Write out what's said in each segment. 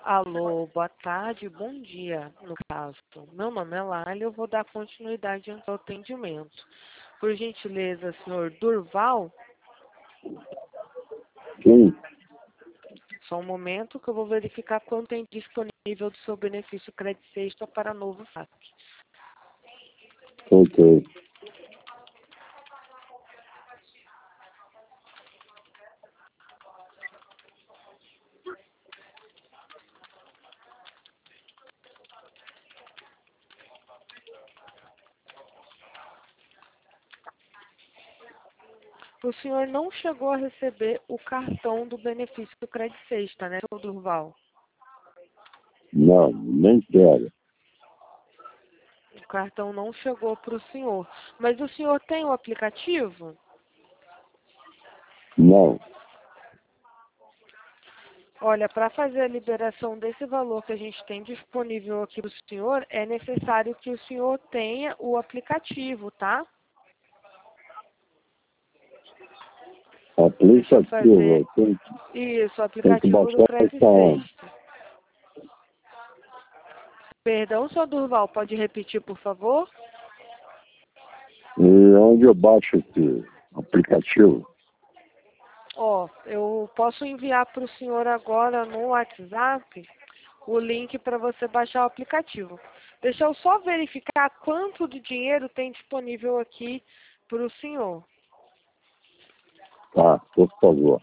Alô, boa tarde, bom dia, no caso. Meu nome é Lália, eu vou dar continuidade ao atendimento. Por gentileza, senhor Durval, Sim, só um momento que eu vou verificar quanto tem disponível do seu benefício crédito sexta para novo saque. ok. O senhor não chegou a receber o cartão do benefício do crédito sexta, né, senhor Durval? Não, nem quero. O cartão não chegou para o senhor. Mas o senhor tem o aplicativo? Não. Olha, para fazer a liberação desse valor que a gente tem disponível aqui para o senhor, é necessário que o senhor tenha o aplicativo, tá? Deixa eu fazer. Aplicativo, tem, Isso, o tem que aplicativo do baixar Crédito essa onda. Sexta. Perdão, senhor Durval, pode repetir, por favor? E onde eu baixo esse aplicativo? Ó, eu posso enviar para o senhor agora no WhatsApp o link para você baixar o aplicativo. Deixa eu só verificar quanto de dinheiro tem disponível aqui para o senhor. Tá, por favor.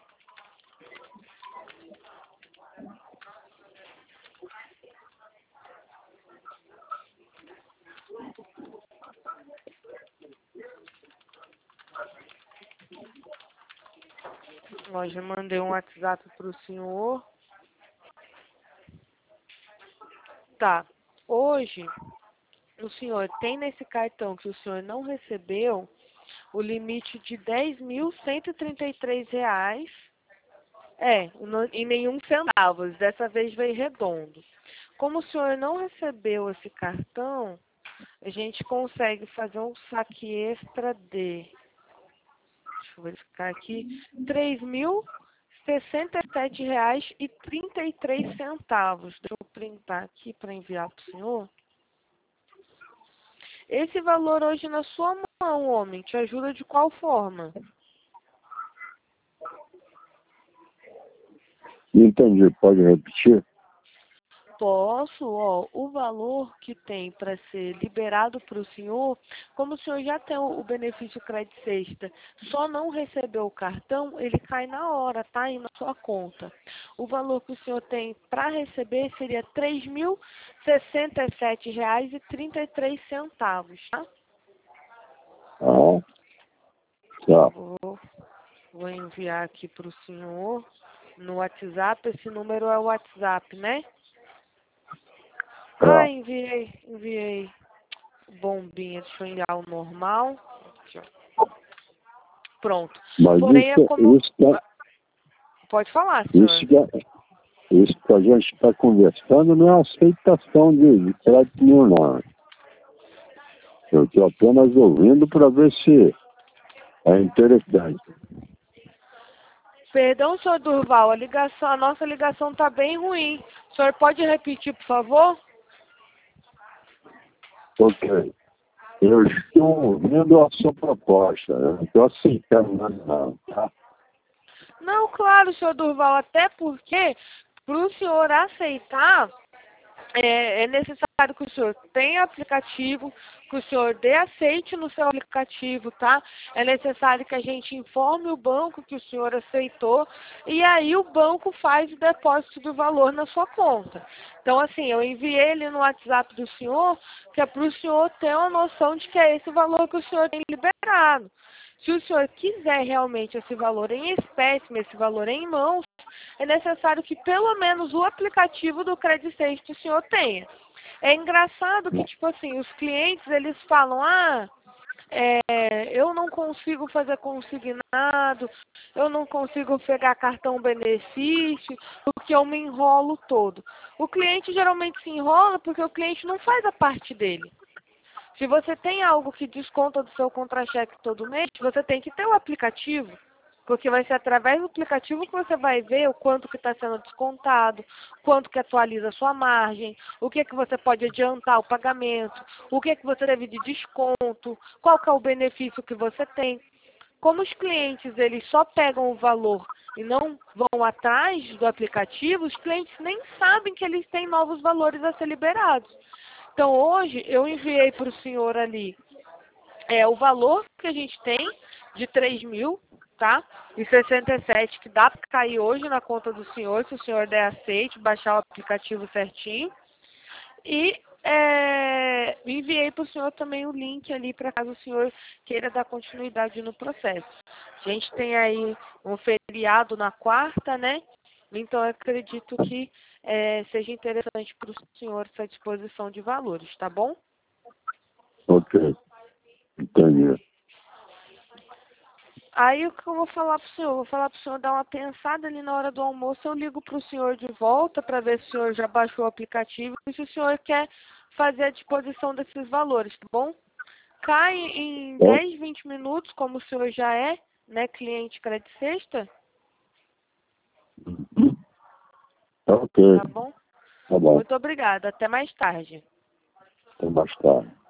Ó, já mandei um WhatsApp para o senhor. Tá. Hoje, o senhor tem nesse cartão que o senhor não recebeu o limite de R$ 10.133. E nenhum centavos. Dessa vez veio redondo. Como o senhor não recebeu esse cartão, a gente consegue fazer um saque extra de... Deixa eu verificar aqui. R$ 3.067,33. Deixa eu printar aqui para enviar para o senhor. Esse valor hoje na sua mão, homem, te ajuda de qual forma? Não entendi, pode repetir? Posso, ó, o valor que tem para ser liberado para o senhor, como o senhor já tem o benefício crédito sexta, só não recebeu o cartão, ele cai na hora, tá? Aí na sua conta. O valor que o senhor tem para receber seria R$ 3.067,33, tá? Ah, tá. Vou enviar aqui para o senhor no WhatsApp. Esse número é o WhatsApp, né? Tá. Enviei bombinha, deixa eu enviar o normal. Aqui, ó. Pronto. Mas Porém, é como... isso, Pode falar, senhor. isso que a gente está conversando não é aceitação de crédito nenhum, não. Eu estou apenas ouvindo para ver se é interessante. Perdão, senhor Durval, a nossa ligação está bem ruim. O senhor pode repetir, por favor? Ok. Eu estou ouvindo a sua proposta. Eu não estou aceitando nada, não, tá? Não, claro, senhor Durval, até porque para o senhor aceitar, é necessário que o senhor tenha aplicativo, que o senhor dê aceite no seu aplicativo, tá? É necessário que a gente informe o banco que o senhor aceitou e aí o banco faz o depósito do valor na sua conta. Então, assim, eu enviei ele no WhatsApp do senhor, que é para o senhor ter uma noção de que é esse valor que o senhor tem liberado. Se o senhor quiser realmente esse valor em espécime, esse valor em mãos, é necessário que pelo menos o aplicativo do Credit Safety o senhor tenha. É engraçado que, tipo assim, os clientes, eles falam, eu não consigo fazer consignado, eu não consigo pegar cartão benefício, porque eu me enrolo todo. O cliente geralmente se enrola porque o cliente não faz a parte dele. Se você tem algo que desconta do seu contra-cheque todo mês, você tem que ter o aplicativo. Porque vai ser através do aplicativo que você vai ver o quanto que está sendo descontado, quanto que atualiza a sua margem, o que que você pode adiantar o pagamento, o que que você deve de desconto, qual que é o benefício que você tem. Como os clientes eles só pegam o valor e não vão atrás do aplicativo, os clientes nem sabem que eles têm novos valores a ser liberados. Então hoje eu enviei para o senhor ali o valor que a gente tem de 3.000, tá? E 67 que dá para cair hoje na conta do senhor, se o senhor der aceite, baixar o aplicativo certinho. E enviei para o senhor também o link ali para caso o senhor queira dar continuidade no processo. A gente tem aí um feriado na quarta, né? Então eu acredito que seja interessante para o senhor essa disposição de valores, tá bom? Ok, entendi. Aí o que eu vou falar pro senhor? Vou falar pro senhor dar uma pensada ali na hora do almoço. Eu ligo pro senhor de volta para ver se o senhor já baixou o aplicativo e se o senhor quer fazer a disposição desses valores, tá bom? Cai em 10, 20 minutos, como o senhor já é, né, cliente Credit Sexta. Ok, Tá bom? tá bom. Muito obrigada. Até mais tarde. Até mais tarde.